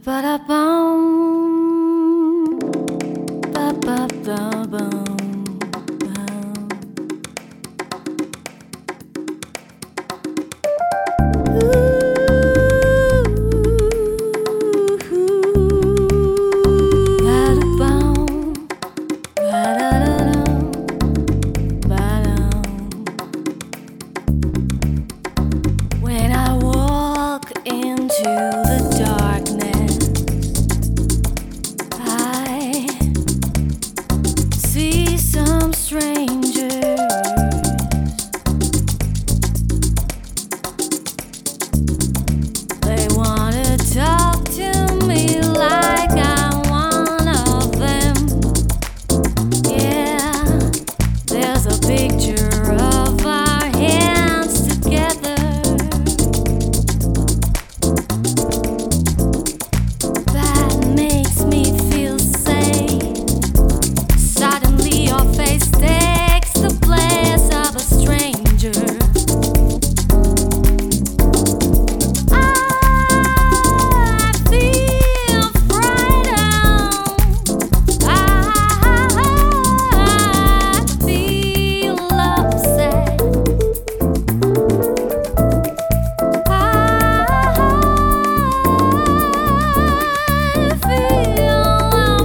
Ba-ba-da-bum, ba-ba-da-bum. When I walk into the darkness, I see some strangers. They wanna talk to me like I'm one of them. Yeah, there's a picture of our hands together. That makes me feel safe. Suddenly your face takes the place of a stranger. I feel frightened. I feel upset. I feel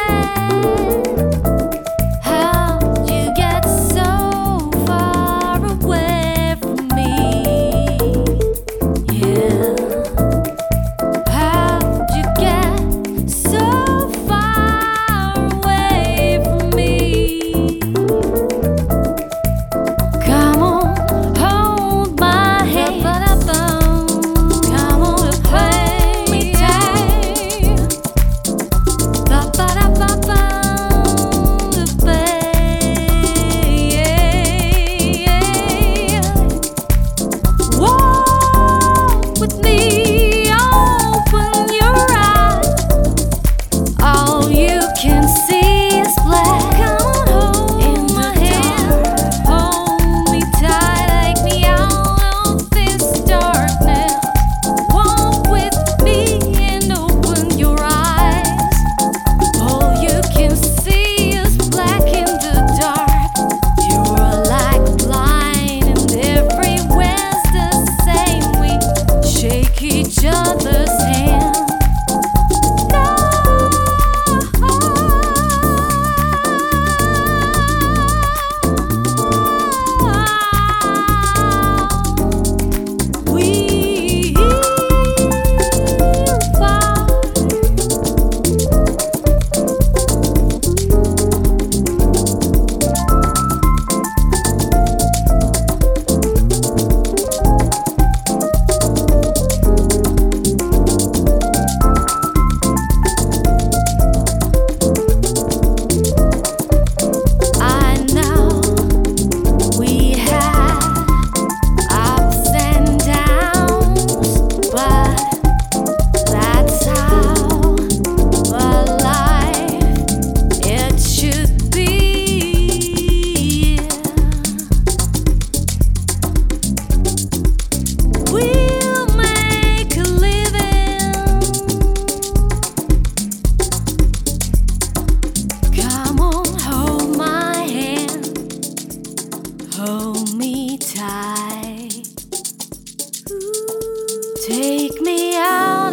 upset. How'd you get so far away from me? Yeah. How'd you get so far away from me? Come on, hold my hand. Come on, hold me tight. Walk with me, open your eyes. All you can see is black. Come on, hold my hand. Hold me tight, take me out of this darkness. Walk with me and open your eyes. All you can see is black in the dark. You're like blind and everywhere's the same. We shake each other's hand. We fight. I know we had ups and downs, but that's how the life it should be. We'll make a living. Come on, hold my hand, hold me tight. Take me out